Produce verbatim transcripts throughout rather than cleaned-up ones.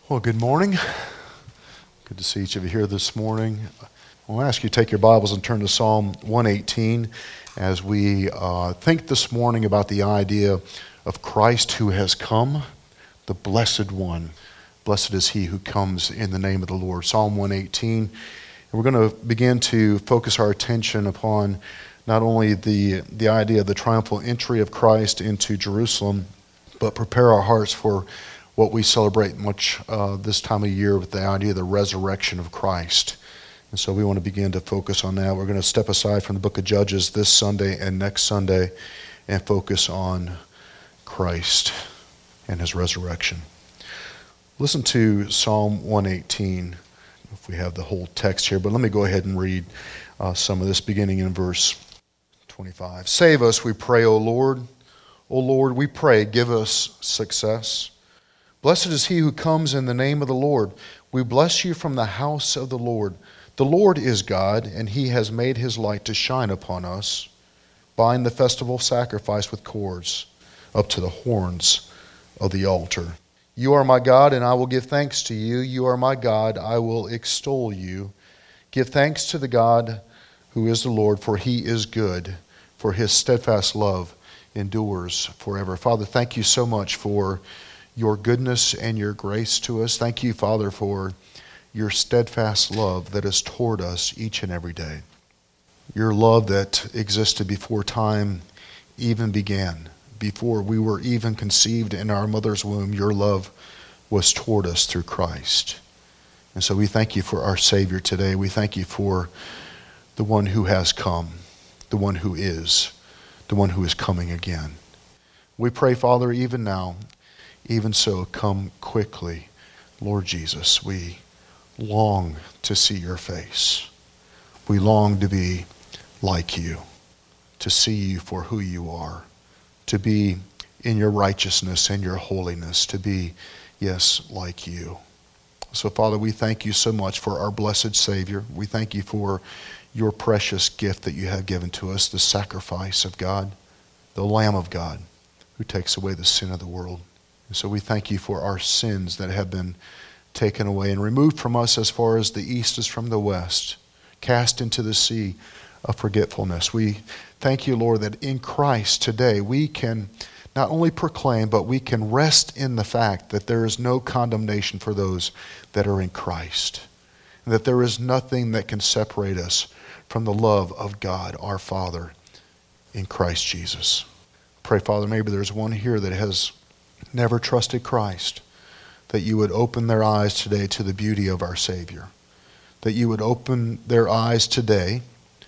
Well, good morning. Good to see each of you here this morning. I'll ask you to take your Bibles and turn to Psalm one eighteen as we uh, think this morning about the idea of Christ who has come, the Blessed One. Blessed is he who comes in the name of the Lord. Psalm one eighteen. And we're going to begin to focus our attention upon not only the, the idea of the triumphal entry of Christ into Jerusalem, but prepare our hearts for what we celebrate much uh, this time of year with the idea of the resurrection of Christ. And so we want to begin to focus on that. We're going to step aside from the book of Judges this Sunday and next Sunday and focus on Christ and his resurrection. Listen to Psalm one eighteen, if we have the whole text here, but let me go ahead and read uh, some of this beginning in verse twenty-five. Save us, we pray, O Lord. O Lord, we pray, give us success. Blessed is he who comes in the name of the Lord. We bless you from the house of the Lord. The Lord is God, and he has made his light to shine upon us. Bind the festival sacrifice with cords up to the horns of the altar. You are my God, and I will give thanks to you. You are my God, I will extol you. Give thanks to the God who is the Lord, for he is good, for his steadfast love endures forever. Father, thank you so much for your goodness and your grace to us. Thank you, Father, for your steadfast love that is toward us each and every day. Your love that existed before time even began. Before we were even conceived in our mother's womb, your love was toward us through Christ. And so we thank you for our Savior today. We thank you for the one who has come, the one who is, the one who is coming again. We pray, Father, even now, even so, come quickly, Lord Jesus. We long to see your face. We long to be like you, to see you for who you are, to be in your righteousness and your holiness, to be, yes, like you. So, Father, we thank you so much for our blessed Savior. We thank you for your precious gift that you have given to us, the sacrifice of God, the Lamb of God, who takes away the sin of the world. And so we thank you for our sins that have been taken away and removed from us as far as the east is from the west, cast into the sea of forgetfulness. We thank you, Lord, that in Christ today we can not only proclaim, but we can rest in the fact that there is no condemnation for those that are in Christ, and that there is nothing that can separate us from the love of God, our Father, in Christ Jesus. Pray, Father, maybe there's one here that has never trusted Christ, that you would open their eyes today to the beauty of our Savior, that you would open their eyes today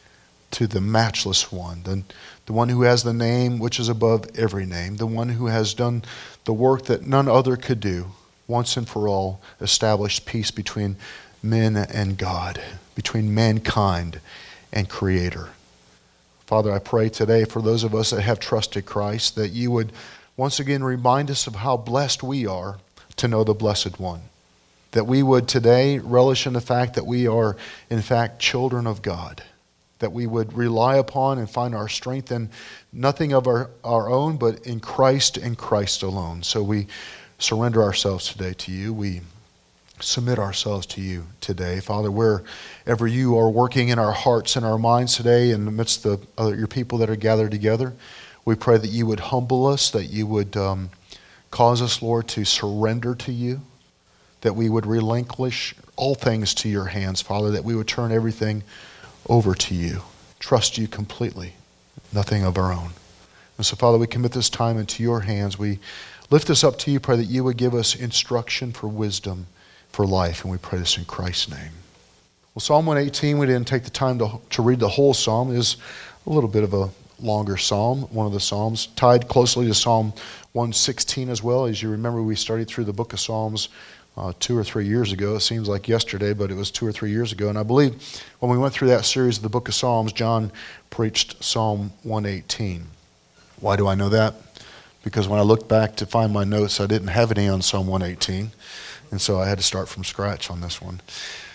to the matchless one, the, the one who has the name which is above every name, the one who has done the work that none other could do, once and for all, established peace between men and God, between mankind and Creator. Father, I pray today for those of us that have trusted Christ, that you would once again remind us of how blessed we are to know the Blessed One. That we would today relish in the fact that we are, in fact, children of God. That we would rely upon and find our strength in nothing of our, our own, but in Christ and Christ alone. So we surrender ourselves today to you. We submit ourselves to you today. Father, wherever you are working in our hearts and our minds today, in the midst of other, your people that are gathered together, we pray that you would humble us, that you would um, cause us, Lord, to surrender to you, that we would relinquish all things to your hands, Father, that we would turn everything over to you, trust you completely, nothing of our own. And so, Father, we commit this time into your hands. We lift this up to you, pray that you would give us instruction for wisdom, for life, and we pray this in Christ's name. Well, Psalm one eighteen, we didn't take the time to, to read the whole psalm. It is a little bit of a longer psalm, one of the psalms, tied closely to Psalm one sixteen as well. As you remember, we studied through the book of Psalms uh, two or three years ago. It seems like yesterday, but it was two or three years ago. And I believe when we went through that series of the book of Psalms, John preached Psalm one eighteen. Why do I know that? Because when I looked back to find my notes, I didn't have any on Psalm one eighteen. And so I had to start from scratch on this one.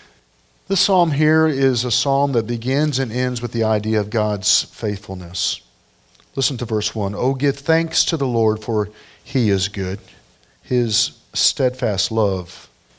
This psalm here is a psalm that begins and ends with the idea of God's faithfulness. Listen to verse one. Oh, give thanks to the Lord, for he is good. His steadfast love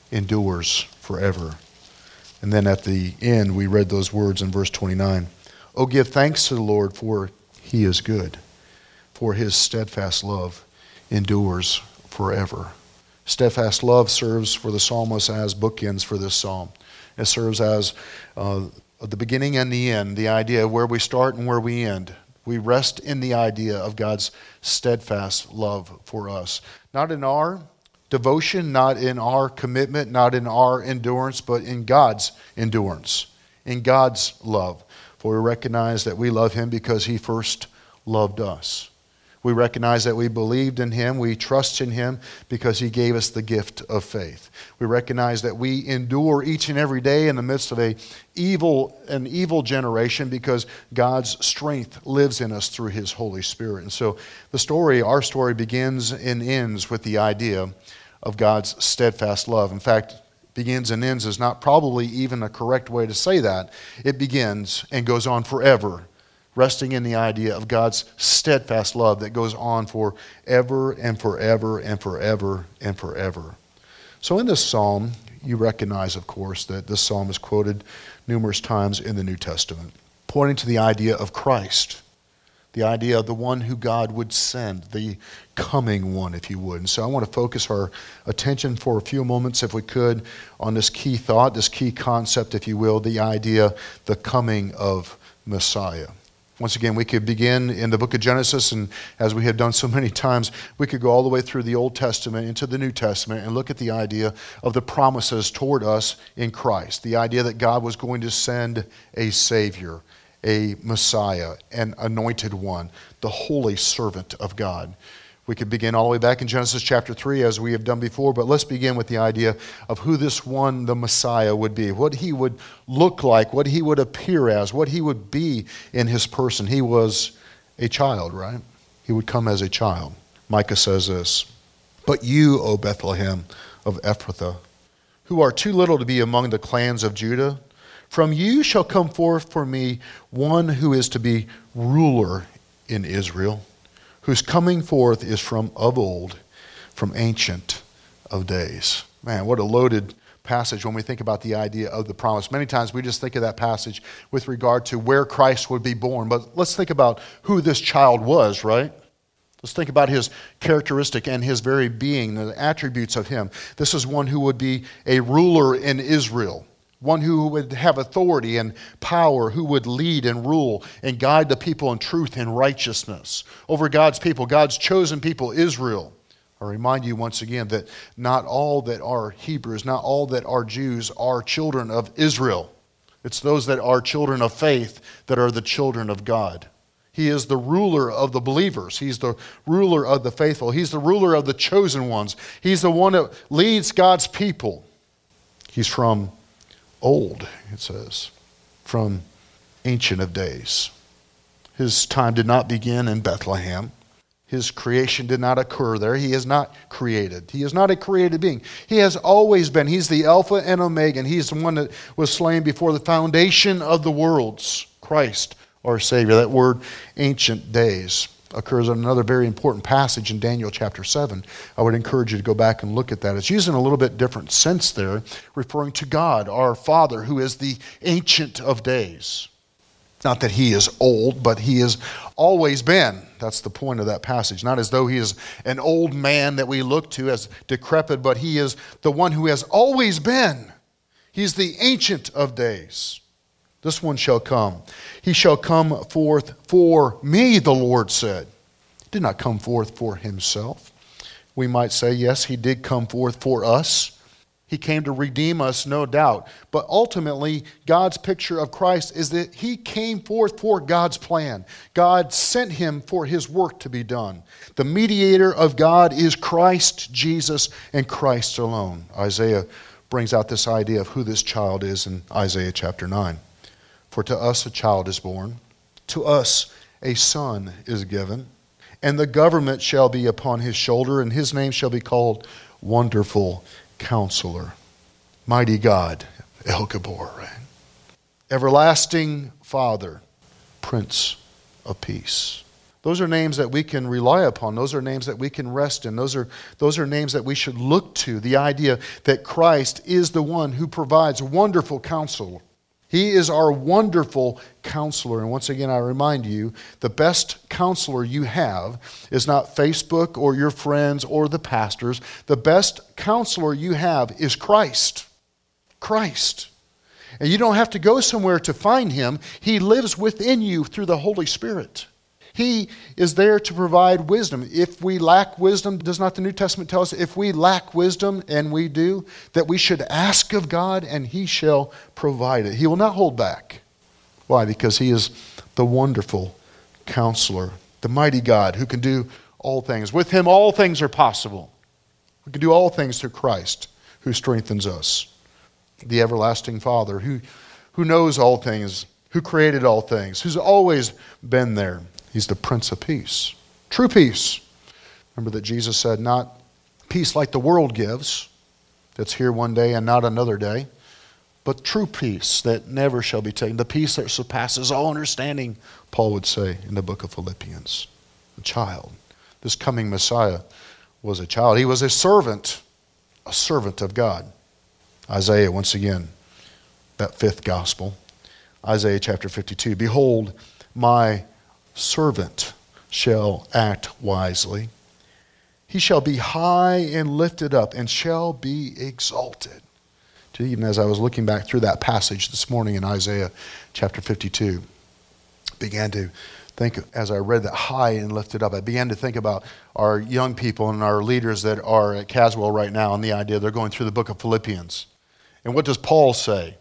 endures forever. And then at the end, we read those words in verse twenty-nine. Oh, give thanks to the Lord, for he is good, for his steadfast love endures forever. Steadfast love serves for the psalmist as bookends for this psalm. It serves as uh, the beginning and the end, the idea of where we start and where we end. We rest in the idea of God's steadfast love for us. Not in our devotion, not in our commitment, not in our endurance, but in God's endurance, in God's love. For we recognize that we love him because he first loved us. We recognize that we believed in him, we trust in him because he gave us the gift of faith. We recognize that we endure each and every day in the midst of a evil, an evil generation because God's strength lives in us through his Holy Spirit. And so the story, our story begins and ends with the idea of God's steadfast love. In fact, begins and ends is not probably even a correct way to say that. It begins and goes on forever, resting in the idea of God's steadfast love that goes on for ever and forever and forever and forever. So in this psalm, you recognize, of course, that this psalm is quoted numerous times in the New Testament, pointing to the idea of Christ, the idea of the one who God would send, the coming one, if you would. And so I want to focus our attention for a few moments, if we could, on this key thought, this key concept, if you will, the idea, the coming of Messiah. Once again, we could begin in the book of Genesis, and as we have done so many times, we could go all the way through the Old Testament into the New Testament and look at the idea of the promises toward us in Christ. The idea that God was going to send a Savior, a Messiah, an anointed one, the holy servant of God. We could begin all the way back in Genesis chapter three as we have done before, but let's begin with the idea of who this one, the Messiah, would be, what he would look like, what he would appear as, what he would be in his person. He was a child, right? He would come as a child. Micah says this, "But you, O Bethlehem of Ephrathah, who are too little to be among the clans of Judah, from you shall come forth for me one who is to be ruler in Israel, whose coming forth is from of old, from ancient of days." Man, what a loaded passage when we think about the idea of the promise. Many times we just think of that passage with regard to where Christ would be born. But let's think about who this child was, right? Let's think about his characteristic and his very being, the attributes of him. This is one who would be a ruler in Israel. One who would have authority and power, who would lead and rule and guide the people in truth and righteousness over God's people, God's chosen people, Israel. I remind you once again that not all that are Hebrews, not all that are Jews are children of Israel. It's those that are children of faith that are the children of God. He is the ruler of the believers. He's the ruler of the faithful. He's the ruler of the chosen ones. He's the one that leads God's people. He's from old, it says, from ancient of days. His time did not begin in Bethlehem. His creation did not occur there. He is not created. He is not a created being. He has always been. He's the Alpha and Omega, and he's the one that was slain before the foundation of the worlds. Christ, our Savior. That word, ancient days, occurs in another very important passage in Daniel chapter seven. I would encourage you to go back and look at that. It's used in a little bit different sense there, referring to God, our Father, who is the Ancient of Days. Not that he is old, but he has always been. That's the point of that passage. Not as though he is an old man that we look to as decrepit, but he is the one who has always been. He's the Ancient of Days. This one shall come. He shall come forth for me, the Lord said. He did not come forth for himself. We might say, yes, he did come forth for us. He came to redeem us, no doubt. But ultimately, God's picture of Christ is that he came forth for God's plan. God sent him for his work to be done. The mediator of God is Christ Jesus and Christ alone. Isaiah brings out this idea of who this child is in Isaiah chapter nine. For to us a child is born, to us a son is given, and the government shall be upon his shoulder, and his name shall be called Wonderful Counselor, Mighty God, El Gabor, right? Everlasting Father, Prince of Peace. Those are names that we can rely upon. Those are names that we can rest in. Those are, those are names that we should look to. The idea that Christ is the one who provides wonderful counsel. He is our wonderful counselor. And once again, I remind you, the best counselor you have is not Facebook or your friends or the pastors. The best counselor you have is Christ. Christ. And you don't have to go somewhere to find him. He lives within you through the Holy Spirit. He is there to provide wisdom. If we lack wisdom, does not the New Testament tell us, if we lack wisdom, and we do, that we should ask of God and he shall provide it. He will not hold back. Why? Because he is the wonderful counselor, the mighty God who can do all things. With him all things are possible. We can do all things through Christ who strengthens us. The everlasting Father who, who knows all things, who created all things, who's always been there. He's the Prince of Peace. True peace. Remember that Jesus said, not peace like the world gives, that's here one day and not another day, but true peace that never shall be taken. The peace that surpasses all understanding, Paul would say in the book of Philippians. A child. This coming Messiah was a child. He was a servant, a servant of God. Isaiah, once again, that fifth gospel. Isaiah chapter fifty-two. Behold, my servant shall act wisely. He shall be high and lifted up and shall be exalted. Even as I was looking back through that passage this morning in Isaiah chapter fifty-two, I began to think, as I read that high and lifted up, I began to think about our young people and our leaders that are at Caswell right now and the idea they're going through the book of Philippians. And what does Paul say?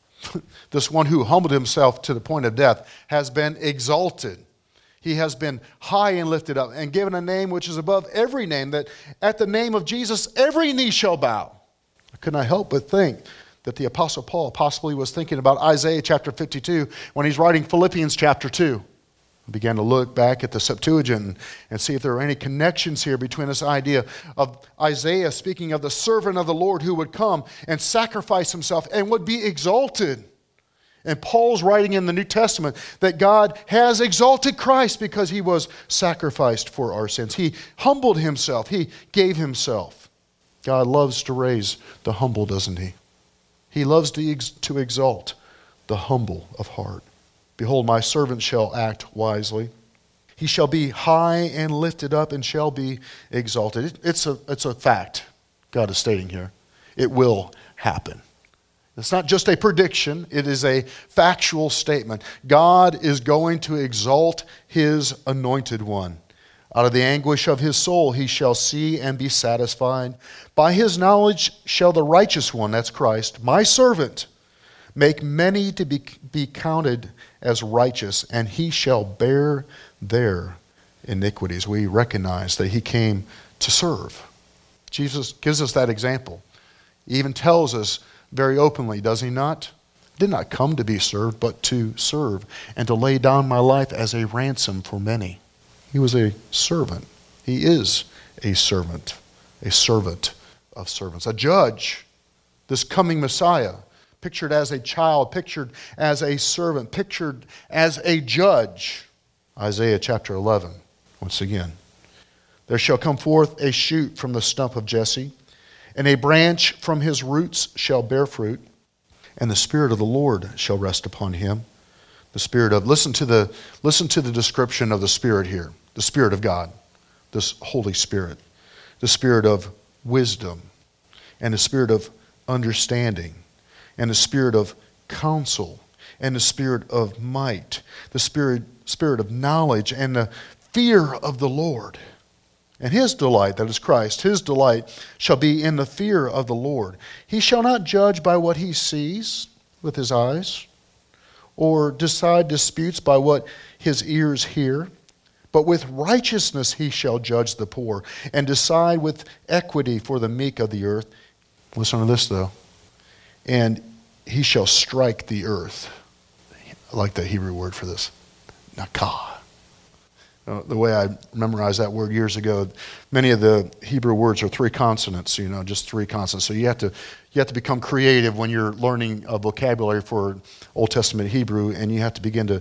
This one who humbled himself to the point of death has been exalted. He has been high and lifted up and given a name which is above every name, that at the name of Jesus every knee shall bow. I could not help but think that the Apostle Paul possibly was thinking about Isaiah chapter fifty-two when he's writing Philippians chapter two. I began to look back at the Septuagint and see if there are any connections here between this idea of Isaiah speaking of the servant of the Lord who would come and sacrifice himself and would be exalted. And Paul's writing in the New Testament that God has exalted Christ because he was sacrificed for our sins. He humbled himself. He gave himself. God loves to raise the humble, doesn't he? He loves to, ex- to exalt the humble of heart. Behold, my servant shall act wisely. He shall be high and lifted up and shall be exalted. It, it's a, it's a fact God is stating here. It will happen. It's not just a prediction, it is a factual statement. God is going to exalt his anointed one. Out of the anguish of his soul he shall see and be satisfied. By his knowledge shall the righteous one, that's Christ, my servant, make many to be, be counted as righteous, and he shall bear their iniquities. We recognize that he came to serve. Jesus gives us that example. He even tells us very openly, does he not? I did not come to be served, but to serve, and to lay down my life as a ransom for many. He was a servant. He is a servant, a servant of servants, a judge. This coming Messiah, pictured as a child, pictured as a servant, pictured as a judge. Isaiah chapter eleven, once again. There shall come forth a shoot from the stump of Jesse, and a branch from his roots shall bear fruit, and the Spirit of the Lord shall rest upon him. The Spirit of, listen to the, listen to the description of the Spirit here. The Spirit of God, this Holy Spirit. The Spirit of wisdom, and the Spirit of understanding, and the Spirit of counsel, and the Spirit of might, the Spirit, Spirit of knowledge, and the fear of the Lord. And his delight, that is Christ, his delight shall be in the fear of the Lord. He shall not judge by what he sees with his eyes, or decide disputes by what his ears hear. But with righteousness he shall judge the poor, and decide with equity for the meek of the earth. Listen to this, though. And he shall strike the earth. I like that Hebrew word for this. Nakah. Uh, the way I memorized that word years ago, many of the Hebrew words are three consonants, you know, just three consonants. So you have to you have to become creative when you're learning a vocabulary for Old Testament Hebrew, and you have to begin to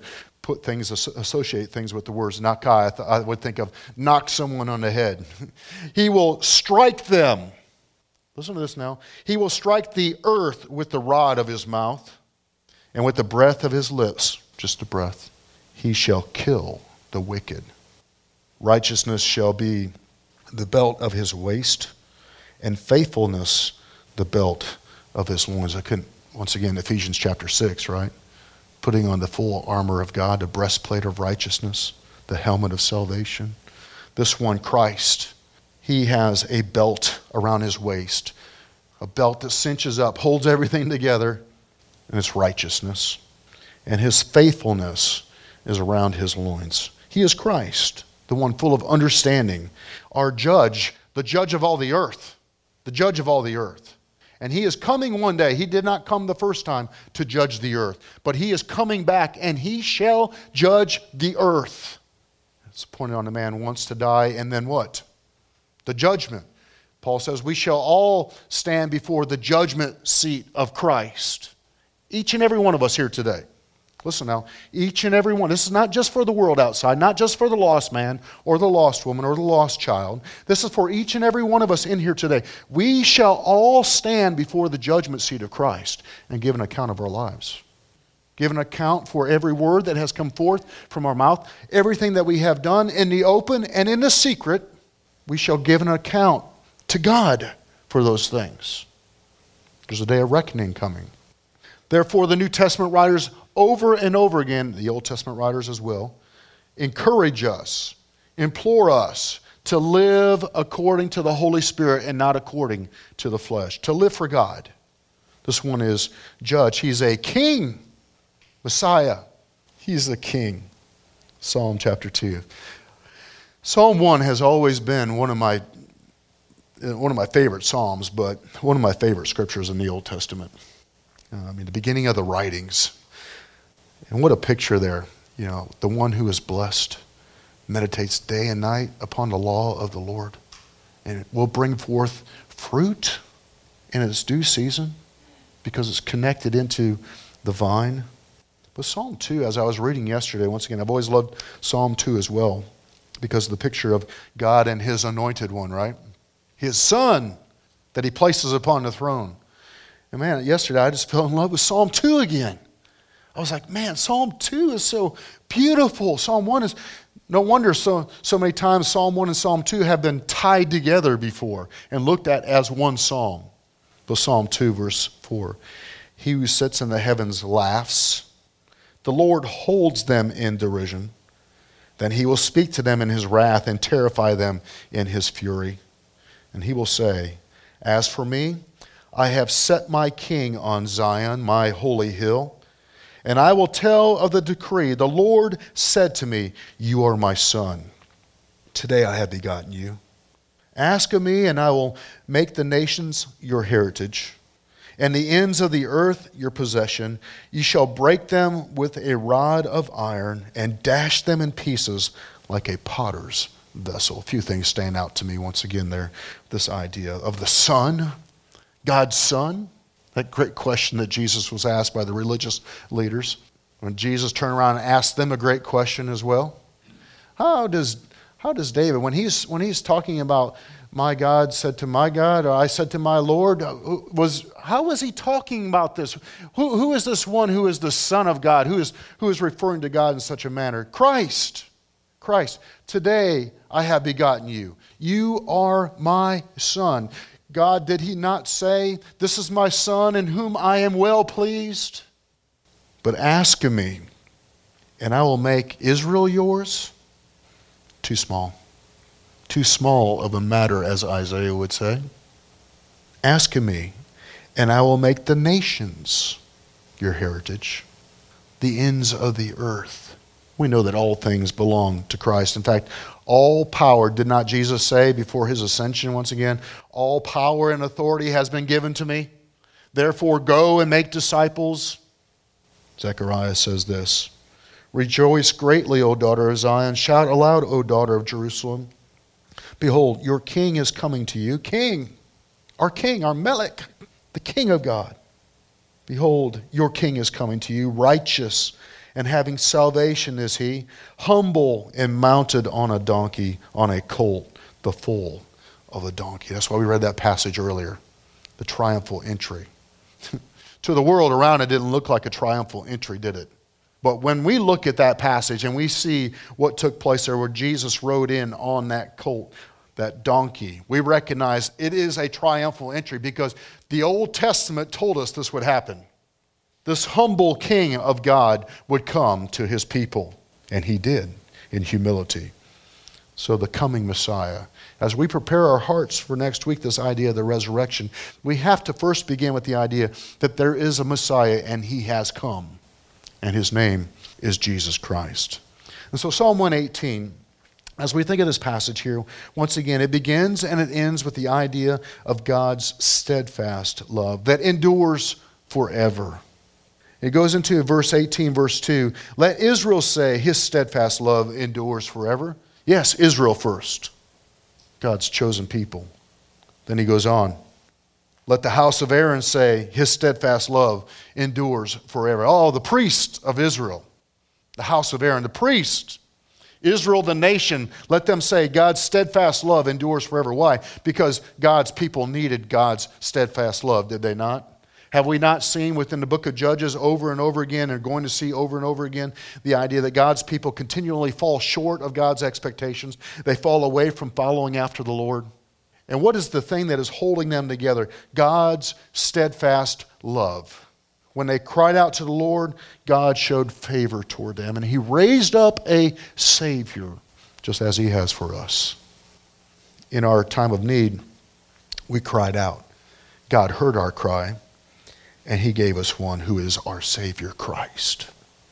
put things, associate things with the words nakai. I, th- I would think of knock someone on the head. He will strike them. Listen to this now. He will strike the earth with the rod of his mouth, and with the breath of his lips, just a breath, he shall kill the wicked. Righteousness shall be the belt of his waist, and faithfulness the belt of his loins. I couldn't, once again, Ephesians chapter six, right? Putting on the full armor of God, the breastplate of righteousness, the helmet of salvation. This one, Christ, he has a belt around his waist, a belt that cinches up, holds everything together, and it's righteousness. And his faithfulness is around his loins. He is Christ, the one full of understanding, our judge, the judge of all the earth, the judge of all the earth. And he is coming one day. He did not come the first time to judge the earth, but he is coming back, and he shall judge the earth. It's pointed on a man once to die, and then what? The judgment. Paul says we shall all stand before the judgment seat of Christ. Each and every one of us here today. Listen now, each and every one. This is not just for the world outside, not just for the lost man or the lost woman or the lost child. This is for each and every one of us in here today. We shall all stand before the judgment seat of Christ and give an account of our lives. Give an account for every word that has come forth from our mouth, everything that we have done in the open and in the secret. We shall give an account to God for those things. There's a day of reckoning coming. Therefore, the New Testament writers over and over again, the Old Testament writers as well, encourage us, implore us to live according to the Holy Spirit and not according to the flesh, to live for God. This one is judge. He's a king, Messiah. He's the king. Psalm chapter two. Psalm one has always been one of my one of my favorite psalms, but one of my favorite scriptures in the Old Testament. Uh, I mean, the beginning of the writings. And what a picture there. You know, the one who is blessed meditates day and night upon the law of the Lord, and it will bring forth fruit in its due season because it's connected into the vine. But Psalm two, as I was reading yesterday, once again, I've always loved Psalm two as well because of the picture of God and his anointed one, right? His son that he places upon the throne. And man, yesterday I just fell in love with Psalm two again. I was like, man, Psalm two is so beautiful. Psalm one is, no wonder so, so many times Psalm one and Psalm two have been tied together before and looked at as one psalm. But Psalm two, verse four, he who sits in the heavens laughs. The Lord holds them in derision. Then he will speak to them in his wrath and terrify them in his fury. And he will say, as for me, I have set my king on Zion, my holy hill. And I will tell of the decree. The Lord said to me, you are my son. Today I have begotten you. Ask of me, and I will make the nations your heritage, and the ends of the earth your possession. You shall break them with a rod of iron, and dash them in pieces like a potter's vessel. A few things stand out to me once again there. This idea of the Son, God's Son. That great question that Jesus was asked by the religious leaders. When Jesus turned around and asked them a great question as well. How does how does David, when he's when he's talking about my God said to my God, or I said to my Lord, was how was he talking about this? Who, who is this one who is the Son of God? Who is who is referring to God in such a manner? Christ. Christ. Today I have begotten you. You are my son. God, did he not say, this is my son in whom I am well pleased? But ask of me, and I will make Israel yours. Too small. Too small of a matter, as Isaiah would say. Ask of me, and I will make the nations your heritage, the ends of the earth. We know that all things belong to Christ. In fact, all power, did not Jesus say before his ascension once again, all power and authority has been given to me. Therefore go and make disciples. Zechariah says this, rejoice greatly, O daughter of Zion. Shout aloud, O daughter of Jerusalem. Behold, your king is coming to you. King, our king, our Melech, the King of God. Behold, your king is coming to you, righteous and having salvation is he, humble and mounted on a donkey, on a colt, the foal of a donkey. That's why we read that passage earlier, the triumphal entry. To the world around, it didn't look like a triumphal entry, did it? But when we look at that passage and we see what took place there where Jesus rode in on that colt, that donkey, we recognize it is a triumphal entry because the Old Testament told us this would happen. This humble king of God would come to his people, and he did in humility. So the coming Messiah. As we prepare our hearts for next week, this idea of the resurrection, we have to first begin with the idea that there is a Messiah and he has come. And his name is Jesus Christ. And so Psalm one eighteen, as we think of this passage here, once again, it begins and it ends with the idea of God's steadfast love that endures forever. It goes into verse eighteen, verse two. Let Israel say his steadfast love endures forever. Yes, Israel first. God's chosen people. Then he goes on. Let the house of Aaron say his steadfast love endures forever. Oh, the priest of Israel. The house of Aaron, the priest. Israel, the nation, let them say God's steadfast love endures forever. Why? Because God's people needed God's steadfast love, did they not? Have we not seen within the book of Judges over and over again and are going to see over and over again the idea that God's people continually fall short of God's expectations? They fall away from following after the Lord. And what is the thing that is holding them together? God's steadfast love. When they cried out to the Lord, God showed favor toward them, and he raised up a Savior, just as he has for us. In our time of need, we cried out. God heard our cry. And he gave us one who is our Savior, Christ.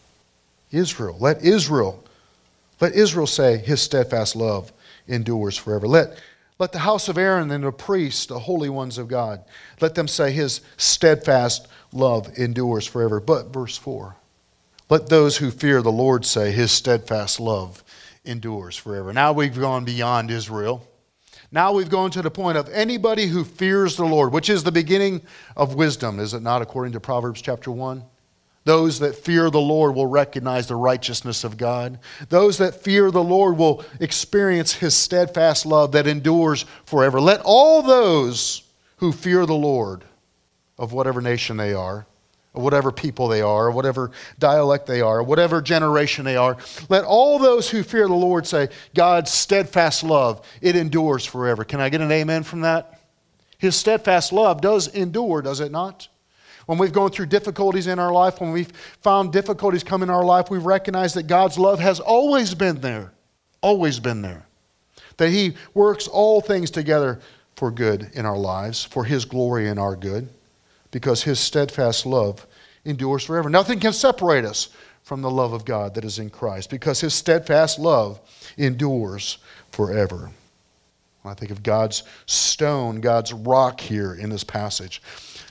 Israel, let Israel, let Israel say his steadfast love endures forever. Let, let the house of Aaron and the priests, the holy ones of God, let them say his steadfast love endures forever. But verse four, let those who fear the Lord say his steadfast love endures forever. Now we've gone beyond Israel. Now we've gone to the point of anybody who fears the Lord, which is the beginning of wisdom, is it not, according to Proverbs chapter one? Those that fear the Lord will recognize the righteousness of God. Those that fear the Lord will experience his steadfast love that endures forever. Let all those who fear the Lord, of whatever nation they are, or whatever people they are, or whatever dialect they are, or whatever generation they are, let all those who fear the Lord say, God's steadfast love, it endures forever. Can I get an amen from that? His steadfast love does endure, does it not? When we've gone through difficulties in our life, when we've found difficulties come in our life, we've recognized that God's love has always been there, always been there. That he works all things together for good in our lives, for his glory and our good. Because his steadfast love endures forever. Nothing can separate us from the love of God that is in Christ, because his steadfast love endures forever. I think of God's stone, God's rock here in this passage.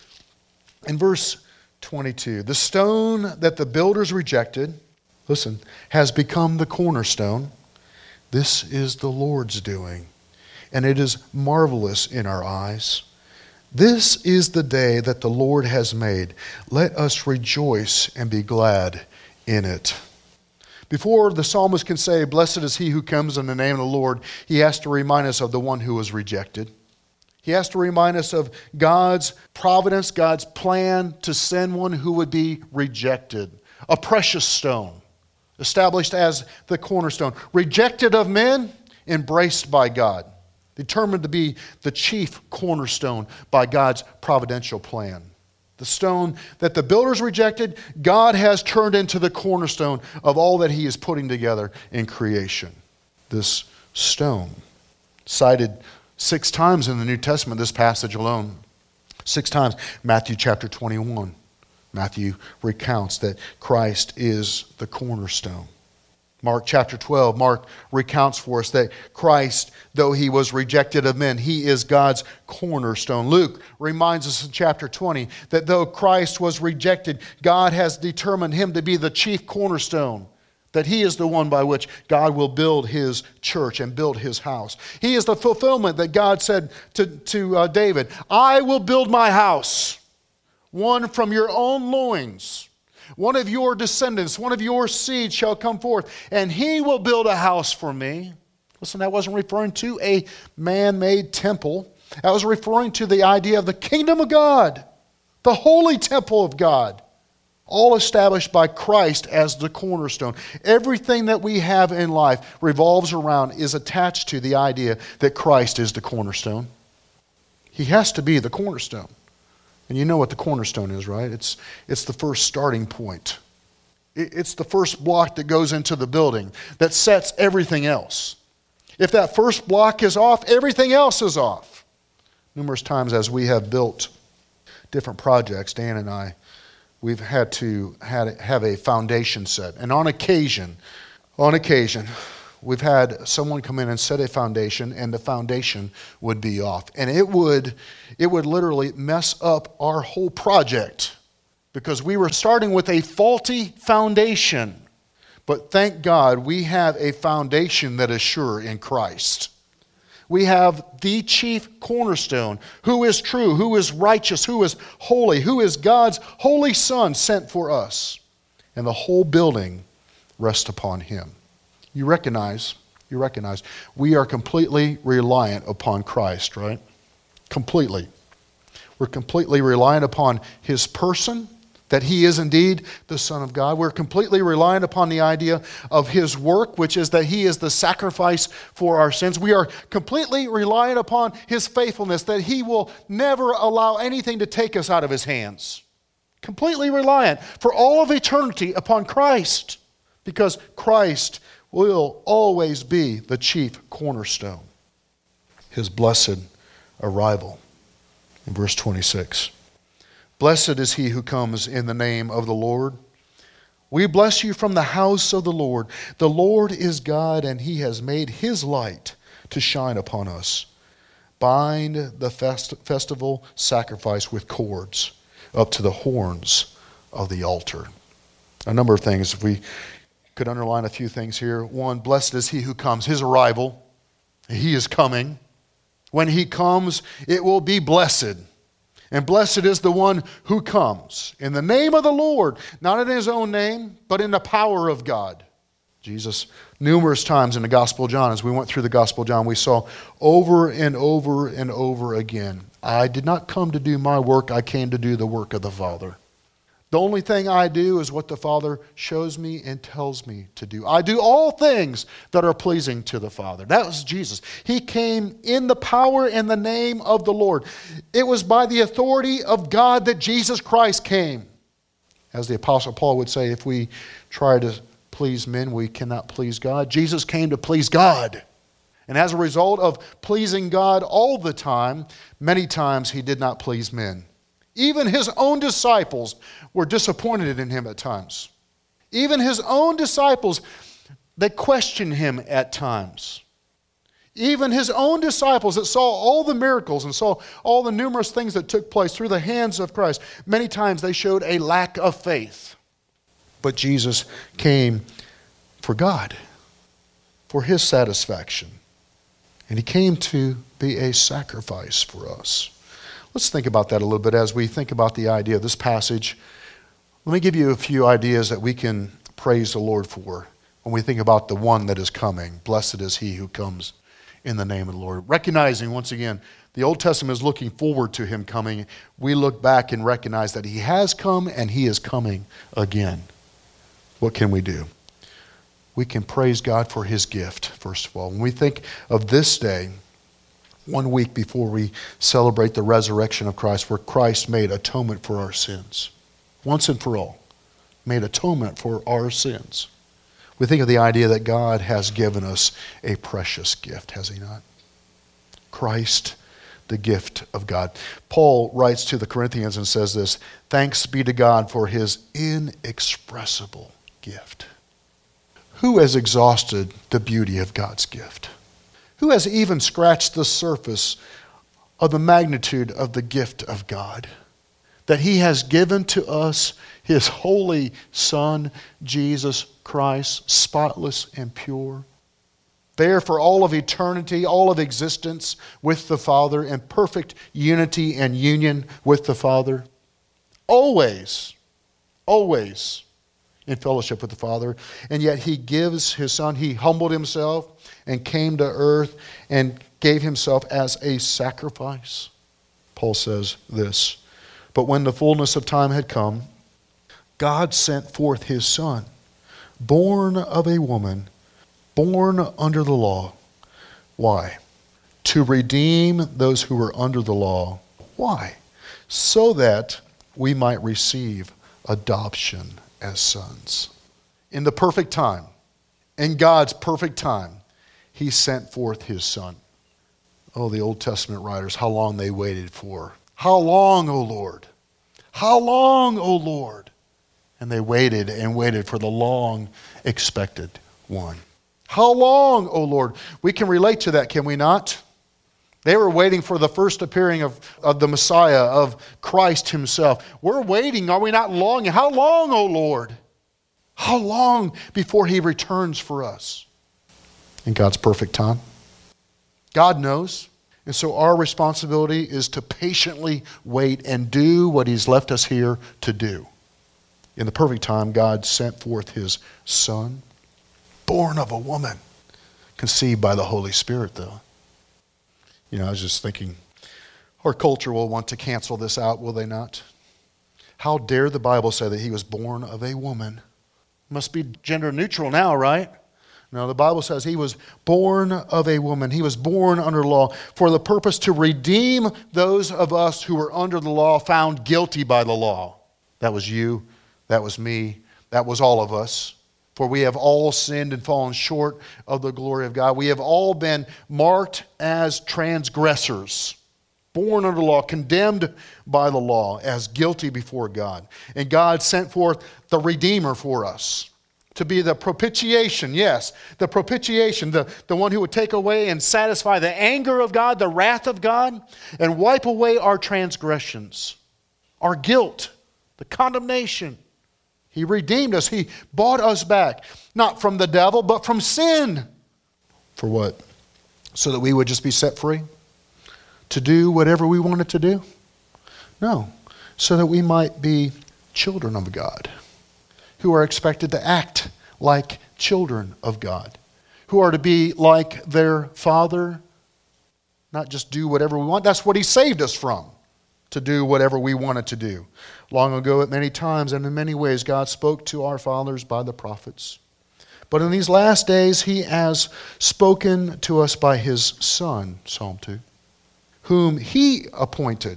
In verse twenty-two, the stone that the builders rejected, listen, has become the cornerstone. This is the Lord's doing, and it is marvelous in our eyes. This is the day that the Lord has made. Let us rejoice and be glad in it. Before the psalmist can say, blessed is he who comes in the name of the Lord, he has to remind us of the one who was rejected. He has to remind us of God's providence, God's plan to send one who would be rejected. A precious stone, established as the cornerstone. Rejected of men, embraced by God. Determined to be the chief cornerstone by God's providential plan. The stone that the builders rejected, God has turned into the cornerstone of all that he is putting together in creation. This stone, cited six times in the New Testament, this passage alone. Six times. Matthew chapter twenty-one. Matthew recounts that Christ is the cornerstone. Mark chapter twelve, Mark recounts for us that Christ, though he was rejected of men, he is God's cornerstone. Luke reminds us in chapter twenty that though Christ was rejected, God has determined him to be the chief cornerstone, that he is the one by which God will build his church and build his house. He is the fulfillment that God said to, to uh, David, I will build my house, one from your own loins. One of your descendants, one of your seed shall come forth, and he will build a house for me. Listen, that wasn't referring to a man-made temple. That was referring to the idea of the kingdom of God, the holy temple of God, all established by Christ as the cornerstone. Everything that we have in life revolves around, is attached to the idea that Christ is the cornerstone. He has to be the cornerstone. And you know what the cornerstone is, right? It's, it's the first starting point. It, it's the first block that goes into the building that sets everything else. If that first block is off, everything else is off. Numerous times as we have built different projects, Dan and I, we've had to had, have a foundation set. And on occasion, on occasion, we've had someone come in and set a foundation, and the foundation would be off. And it would, it would literally mess up our whole project because we were starting with a faulty foundation. But thank God we have a foundation that is sure in Christ. We have the chief cornerstone, who is true, who is righteous, who is holy, who is God's holy Son sent for us. And the whole building rests upon him. You recognize, you recognize, we are completely reliant upon Christ, right? Completely. We're completely reliant upon his person, that he is indeed the Son of God. We're completely reliant upon the idea of his work, which is that he is the sacrifice for our sins. We are completely reliant upon his faithfulness, that he will never allow anything to take us out of his hands. Completely reliant for all of eternity upon Christ, because Christ will always be the chief cornerstone. His blessed arrival. In verse twenty-six. Blessed is he who comes in the name of the Lord. We bless you from the house of the Lord. The Lord is God, and he has made his light to shine upon us. Bind the fest- festival sacrifice with cords up to the horns of the altar. A number of things. If we could underline a few things here. One, blessed is he who comes, his arrival. He is coming. When he comes, it will be blessed. And blessed is the one who comes in the name of the Lord, not in his own name, but in the power of God. Jesus, numerous times in the Gospel of John, as we went through the Gospel of John, we saw over and over and over again, I did not come to do my work, I came to do the work of the Father. The only thing I do is what the Father shows me and tells me to do. I do all things that are pleasing to the Father. That was Jesus. He came in the power and the name of the Lord. It was by the authority of God that Jesus Christ came. As the Apostle Paul would say, if we try to please men, we cannot please God. Jesus came to please God. And as a result of pleasing God all the time, many times he did not please men. Even his own disciples were disappointed in him at times. Even his own disciples, they questioned him at times. Even his own disciples that saw all the miracles and saw all the numerous things that took place through the hands of Christ, many times they showed a lack of faith. But Jesus came for God, for his satisfaction. And he came to be a sacrifice for us. Let's think about that a little bit as we think about the idea of this passage. Let me give you a few ideas that we can praise the Lord for when we think about the one that is coming. Blessed is he who comes in the name of the Lord. Recognizing, once again, the Old Testament is looking forward to him coming. We look back and recognize that he has come and he is coming again. What can we do? We can praise God for his gift, first of all. When we think of this day, one week before we celebrate the resurrection of Christ, where Christ made atonement for our sins. Once and for all, made atonement for our sins. We think of the idea that God has given us a precious gift, has he not? Christ, the gift of God. Paul writes to the Corinthians and says this, thanks be to God for his inexpressible gift. Who has exhausted the beauty of God's gift? Who has even scratched the surface of the magnitude of the gift of God? That he has given to us his holy Son, Jesus Christ, spotless and pure. There for all of eternity, all of existence with the Father, in perfect unity and union with the Father. Always, always in fellowship with the Father. And yet he gives his Son. He humbled himself and came to earth and gave himself as a sacrifice. Paul says this, but when the fullness of time had come, God sent forth his Son, born of a woman, born under the law. Why? To redeem those who were under the law. Why? So that we might receive adoption as sons. In the perfect time, in God's perfect time, he sent forth his Son. Oh, the Old Testament writers, how long they waited for. How long, O Lord? How long, O Lord? And they waited and waited for the long expected one. How long, O Lord? We can relate to that, can we not? They were waiting for the first appearing of, of the Messiah, of Christ himself. We're waiting, are we not longing? How long, O Lord? How long before he returns for us? In God's perfect time. God knows. And so our responsibility is to patiently wait and do what he's left us here to do. In the perfect time, God sent forth his Son, born of a woman, conceived by the Holy Spirit, though. You know, I was just thinking, our culture will want to cancel this out, will they not? How dare the Bible say that he was born of a woman? Must be gender neutral now, right? No, the Bible says he was born of a woman. He was born under law for the purpose to redeem those of us who were under the law, found guilty by the law. That was you. That was me. That was all of us. For we have all sinned and fallen short of the glory of God. We have all been marked as transgressors, born under law, condemned by the law, as guilty before God. And God sent forth the Redeemer for us to be the propitiation, yes, the propitiation, the, the one who would take away and satisfy the anger of God, the wrath of God, and wipe away our transgressions, our guilt, the condemnation. He redeemed us. He bought us back, not from the devil, but from sin. For what? So that we would just be set free? To do whatever we wanted to do? No. So that we might be children of God, who are expected to act like children of God, who are to be like their Father, not just do whatever we want. That's what he saved us from, to do whatever we wanted to do. Long ago, at many times and in many ways, God spoke to our fathers by the prophets. But in these last days, he has spoken to us by his Son, Psalm two, whom he appointed.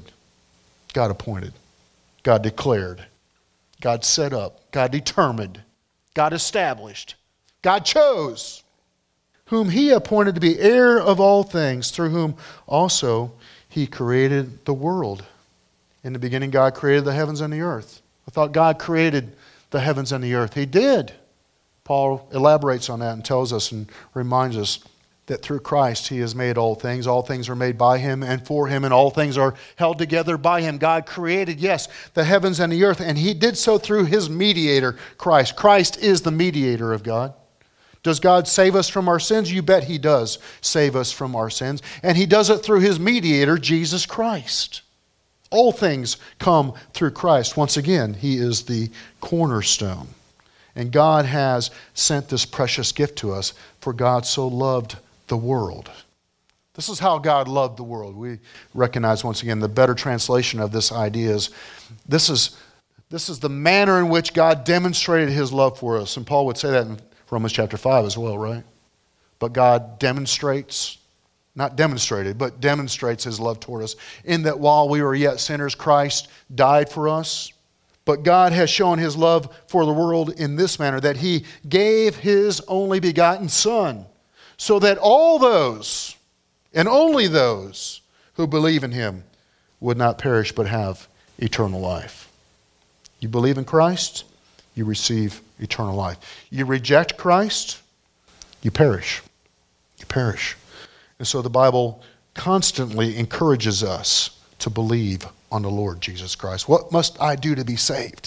God appointed. God declared. God set up. God determined. God established. God chose. Whom he appointed to be heir of all things, through whom also he created the world. In the beginning, God created the heavens and the earth. I thought God created the heavens and the earth. He did. Paul elaborates on that and tells us and reminds us that through Christ he has made all things. All things are made by him and for him, and all things are held together by him. God created, yes, the heavens and the earth, and he did so through his mediator, Christ. Christ is the mediator of God. Does God save us from our sins? You bet he does save us from our sins. And he does it through his mediator, Jesus Christ. All things come through Christ. Once again, he is the cornerstone. And God has sent this precious gift to us, for God so loved the world. This is how God loved the world. We recognize once again the better translation of this idea is this is, this is the manner in which God demonstrated his love for us. And Paul would say that in Romans chapter five as well, right? But God demonstrates, not demonstrated, but demonstrates his love toward us in that while we were yet sinners, Christ died for us. But God has shown his love for the world in this manner, that he gave his only begotten Son, so that all those, and only those, who believe in him would not perish but have eternal life. You believe in Christ, you receive eternal life. You reject Christ, you perish. You perish. And so the Bible constantly encourages us to believe on the Lord Jesus Christ. What must I do to be saved?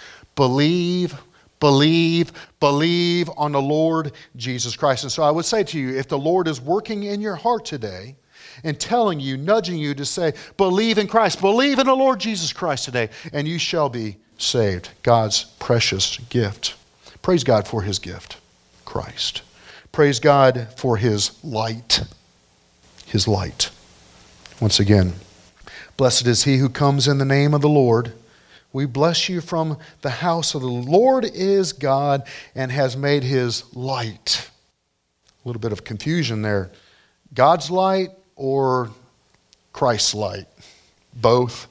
Believe, believe, believe on the Lord Jesus Christ. And so I would say to you, if the Lord is working in your heart today, and telling you, nudging you to say, believe in Christ, believe in the Lord Jesus Christ today, and you shall be saved. God's precious gift. Praise God for his gift, Christ. Praise God for his light. His light. Once again, blessed is he who comes in the name of the Lord. We bless you from the house of the Lord is God and has made his light. A little bit of confusion there. God's light or Christ's light? Both.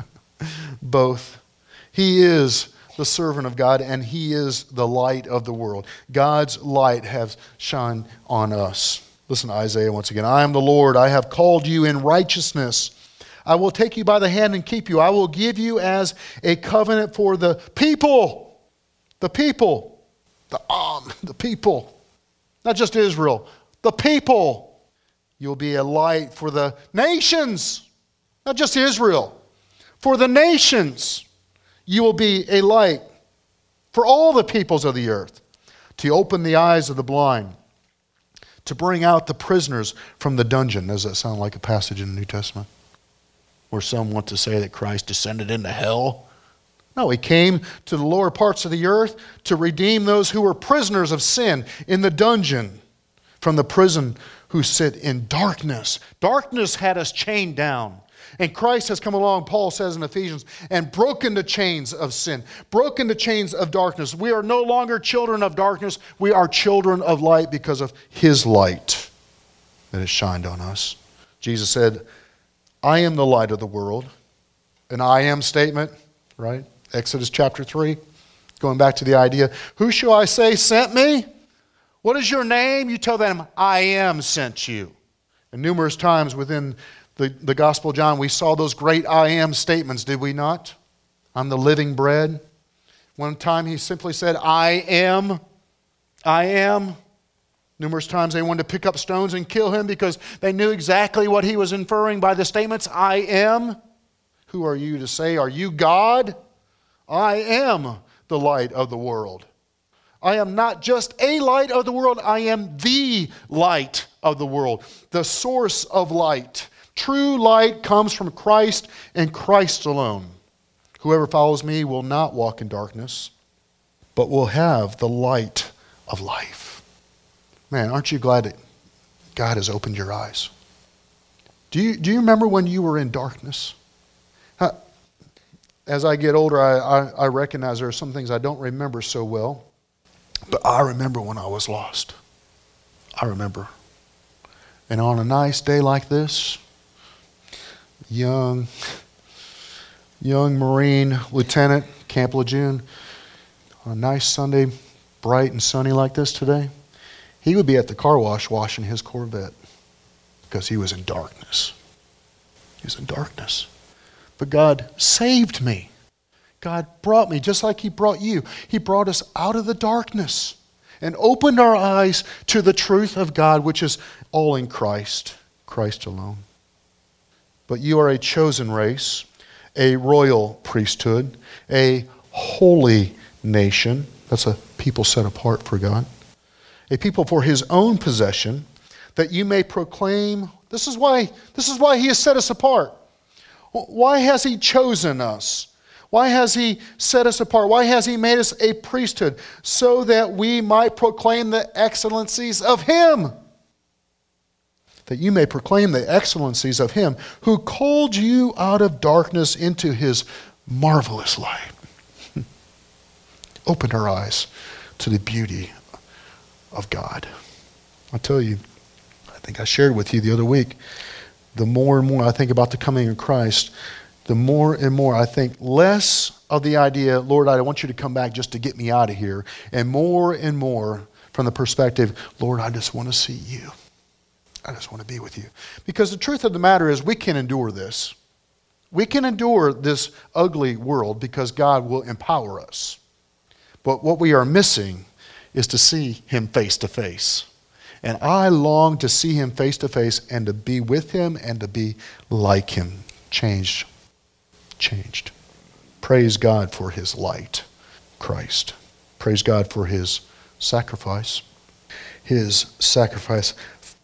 Both. He is the servant of God and he is the light of the world. God's light has shined on us. Listen to Isaiah once again. I am the Lord. I have called you in righteousness. I will take you by the hand and keep you. I will give you as a covenant for the people. The people. The um, the people. Not just Israel. The people. You'll be a light for the nations. Not just Israel. For the nations. You will be a light for all the peoples of the earth. To open the eyes of the blind. To bring out the prisoners from the dungeon. Does that sound like a passage in the New Testament? Where some want to say that Christ descended into hell. No, he came to the lower parts of the earth to redeem those who were prisoners of sin in the dungeon from the prison who sit in darkness. Darkness had us chained down. And Christ has come along, Paul says in Ephesians, and broken the chains of sin, broken the chains of darkness. We are no longer children of darkness. We are children of light because of his light that has shined on us. Jesus said, I am the light of the world. An I am statement, right? Exodus chapter three. Going back to the idea, who shall I say sent me? What is your name? You tell them, I am sent you. And numerous times within the, the Gospel of John, we saw those great I am statements, did we not? I'm the living bread. One time he simply said, I am. I am. Numerous times they wanted to pick up stones and kill him because they knew exactly what he was inferring by the statements, I am. Who are you to say, are you God? I am the light of the world. I am not just a light of the world, I am the light of the world, the source of light. True light comes from Christ and Christ alone. Whoever follows me will not walk in darkness, but will have the light of life. Man, aren't you glad that God has opened your eyes? Do you, do you remember when you were in darkness? As I get older, I, I, I recognize there are some things I don't remember so well. But I remember when I was lost. I remember. And on a nice day like this, young, young Marine Lieutenant, Camp Lejeune, on a nice Sunday, bright and sunny like this today, he would be at the car wash washing his Corvette because he was in darkness. He was in darkness. But God saved me. God brought me just like he brought you. He brought us out of the darkness and opened our eyes to the truth of God, which is all in Christ, Christ alone. But you are a chosen race, a royal priesthood, a holy nation. That's a people set apart for God. A people for his own possession, that you may proclaim. This is why, this is why he has set us apart. Why has he chosen us? Why has he set us apart? Why has he made us a priesthood? So that we might proclaim the excellencies of him. That you may proclaim the excellencies of him who called you out of darkness into his marvelous light. Open our eyes to the beauty of God. I'll tell you, I think I shared with you the other week, the more and more I think about the coming of Christ, the more and more I think less of the idea, Lord, I want you to come back just to get me out of here, and more and more from the perspective, Lord, I just want to see you. I just want to be with you. Because the truth of the matter is we can endure this. We can endure this ugly world because God will empower us. But what we are missing is to see him face to face. And I long to see him face to face and to be with him and to be like him. Changed. Changed. Praise God for his light, Christ. Praise God for his sacrifice. His sacrifice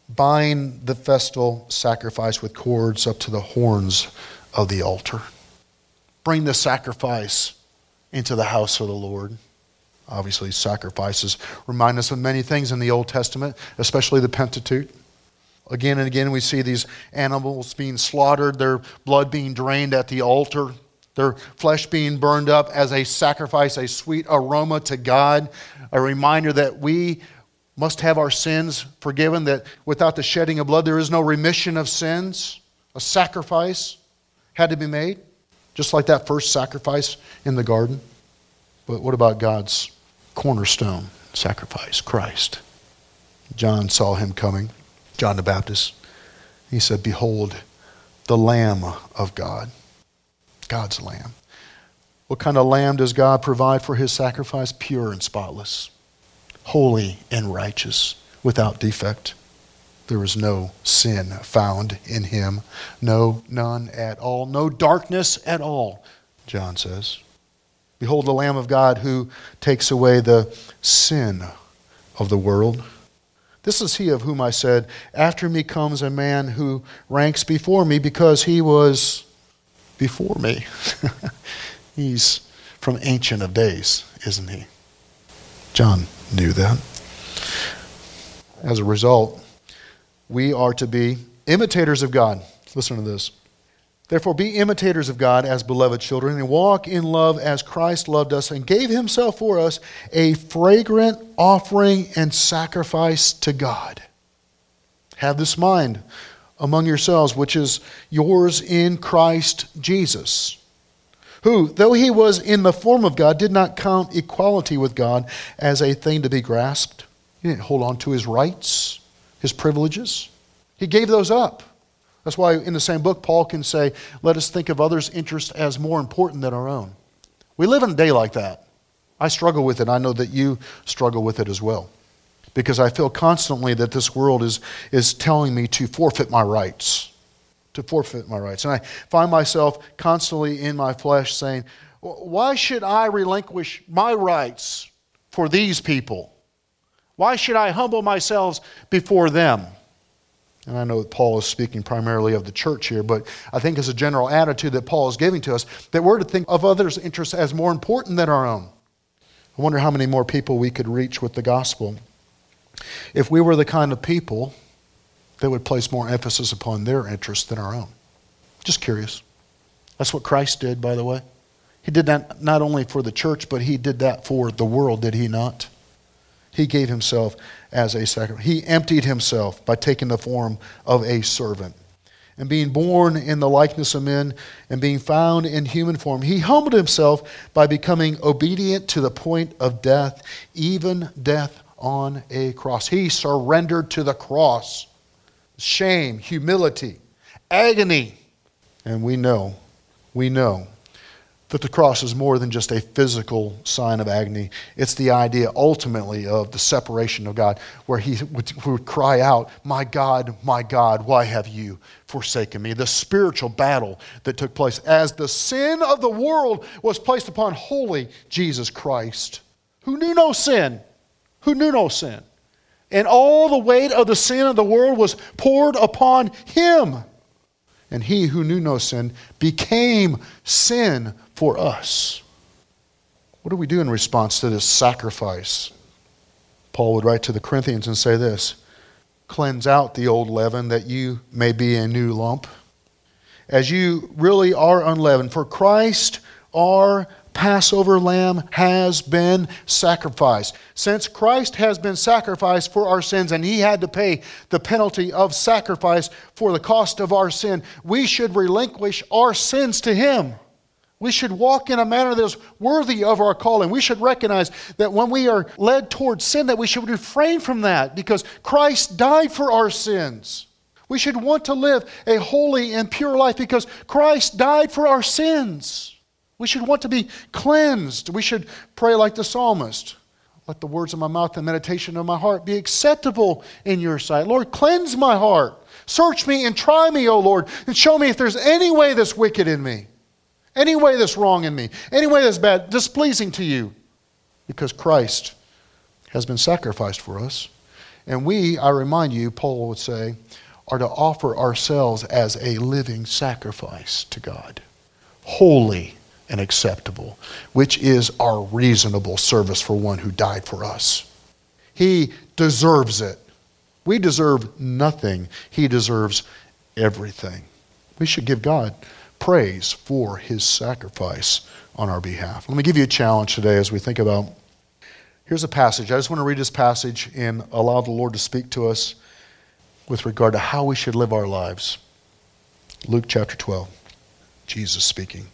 bind the festal sacrifice with cords up to the horns of the altar. Bring the sacrifice into the house of the Lord. Obviously, sacrifices remind us of many things in the Old Testament, especially the Pentateuch. Again and again, we see these animals being slaughtered, their blood being drained at the altar, their flesh being burned up as a sacrifice, a sweet aroma to God, a reminder that we must have our sins forgiven, that without the shedding of blood, there is no remission of sins. A sacrifice had to be made, just like that first sacrifice in the garden. But what about God's cornerstone sacrifice, Christ? John saw him coming, John the Baptist. He said, "Behold, the Lamb of God." God's Lamb. What kind of lamb does God provide for his sacrifice? Pure and spotless, holy and righteous, without defect. There is no sin found in him. No, none at all. No darkness at all, John says. Behold the Lamb of God who takes away the sin of the world. This is he of whom I said, after me comes a man who ranks before me because he was before me. He's from Ancient of Days, isn't he? John knew that. As a result, we are to be imitators of God. Listen to this. Therefore, be imitators of God as beloved children, and walk in love as Christ loved us and gave himself for us, a fragrant offering and sacrifice to God. Have this mind among yourselves, which is yours in Christ Jesus, who, though he was in the form of God, did not count equality with God as a thing to be grasped. He didn't hold on to his rights, his privileges. He gave those up. That's why in the same book, Paul can say, let us think of others' interests as more important than our own. We live in a day like that. I struggle with it. I know that you struggle with it as well. Because I feel constantly that this world is, is telling me to forfeit my rights. To forfeit my rights. And I find myself constantly in my flesh saying, why should I relinquish my rights for these people? Why should I humble myself before them? And I know that Paul is speaking primarily of the church here, but I think it's a general attitude that Paul is giving to us, that we're to think of others' interests as more important than our own. I wonder how many more people we could reach with the gospel if we were the kind of people that would place more emphasis upon their interests than our own. Just curious. That's what Christ did, by the way. He did that not only for the church, but he did that for the world, did he not? He gave himself as a sacrifice. He emptied himself by taking the form of a servant. And being born in the likeness of men and being found in human form, he humbled himself by becoming obedient to the point of death, even death on a cross. He surrendered to the cross. Shame, humility, agony. And we know, we know that the cross is more than just a physical sign of agony. It's the idea ultimately of the separation of God, where he would, would cry out, my God, my God, why have you forsaken me? The spiritual battle that took place as the sin of the world was placed upon holy Jesus Christ, who knew no sin, who knew no sin. And all the weight of the sin of the world was poured upon him. And he who knew no sin became sin for us. What do we do in response to this sacrifice? Paul would write to the Corinthians and say this, cleanse out the old leaven that you may be a new lump, as you really are unleavened. For Christ, our Passover lamb, has been sacrificed. Since Christ has been sacrificed for our sins and he had to pay the penalty of sacrifice for the cost of our sin, we should relinquish our sins to him. We should walk in a manner that is worthy of our calling. We should recognize that when we are led towards sin, that we should refrain from that because Christ died for our sins. We should want to live a holy and pure life because Christ died for our sins. We should want to be cleansed. We should pray like the psalmist. Let the words of my mouth and meditation of my heart be acceptable in your sight. Lord, cleanse my heart. Search me and try me, O Lord, and show me if there's any way that's wicked in me, any way that's wrong in me, any way that's bad, displeasing to you. Because Christ has been sacrificed for us. And we, I remind you, Paul would say, are to offer ourselves as a living sacrifice to God, holy and acceptable, which is our reasonable service for one who died for us. He deserves it. We deserve nothing. He deserves everything. We should give God praise for his sacrifice on our behalf. Let me give you a challenge today as we think about, here's a passage. I just want to read this passage and allow the Lord to speak to us with regard to how we should live our lives. Luke chapter twelve, Jesus speaking.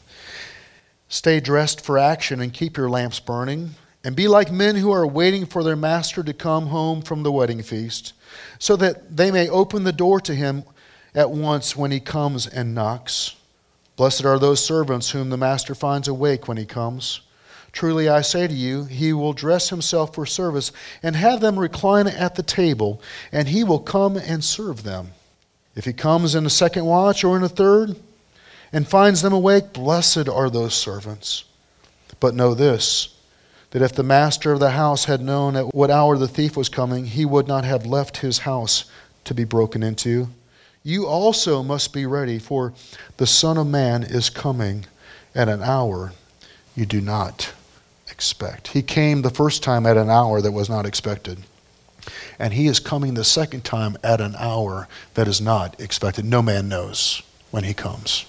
Stay dressed for action and keep your lamps burning, and be like men who are waiting for their master to come home from the wedding feast, so that they may open the door to him at once when he comes and knocks. Blessed are those servants whom the master finds awake when he comes. Truly I say to you, he will dress himself for service and have them recline at the table, and he will come and serve them. If he comes in the second watch or in the third and finds them awake, blessed are those servants. But know this, that if the master of the house had known at what hour the thief was coming, he would not have left his house to be broken into. You also must be ready, for the Son of Man is coming at an hour you do not expect. He came the first time at an hour that was not expected. And he is coming the second time at an hour that is not expected. No man knows when he comes.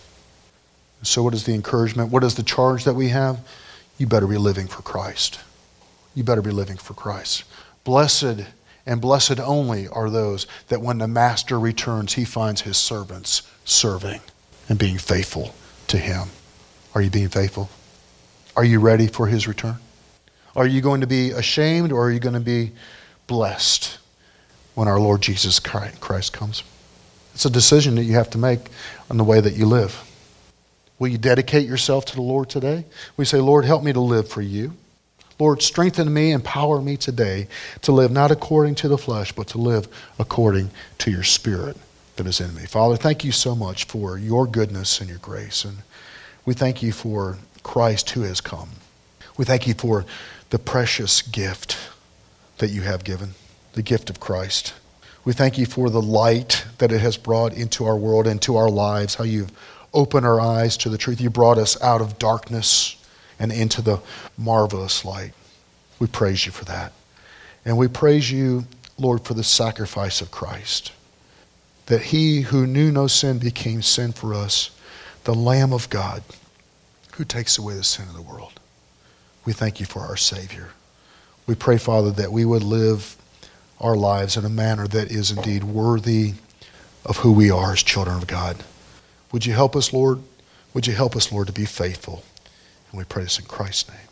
So what is the encouragement? What is the charge that we have? You better be living for Christ. You better be living for Christ. Blessed and blessed only are those that when the master returns, he finds his servants serving and being faithful to him. Are you being faithful? Are you ready for his return? Are you going to be ashamed, or are you going to be blessed when our Lord Jesus Christ comes? It's a decision that you have to make on the way that you live. Will you dedicate yourself to the Lord today? We say, Lord, help me to live for you. Lord, strengthen me, empower me today to live not according to the flesh, but to live according to your Spirit that is in me. Father, thank you so much for your goodness and your grace. And we thank you for Christ who has come. We thank you for the precious gift that you have given, the gift of Christ. We thank you for the light that it has brought into our world, into our lives, how you've opened our eyes to the truth. You brought us out of darkness and into the marvelous light. We praise you for that. And we praise you, Lord, for the sacrifice of Christ, that he who knew no sin became sin for us, the Lamb of God who takes away the sin of the world. We thank you for our Savior. We pray, Father, that we would live our lives in a manner that is indeed worthy of who we are as children of God. Would you help us, Lord? Would you help us, Lord, to be faithful? And we pray this in Christ's name.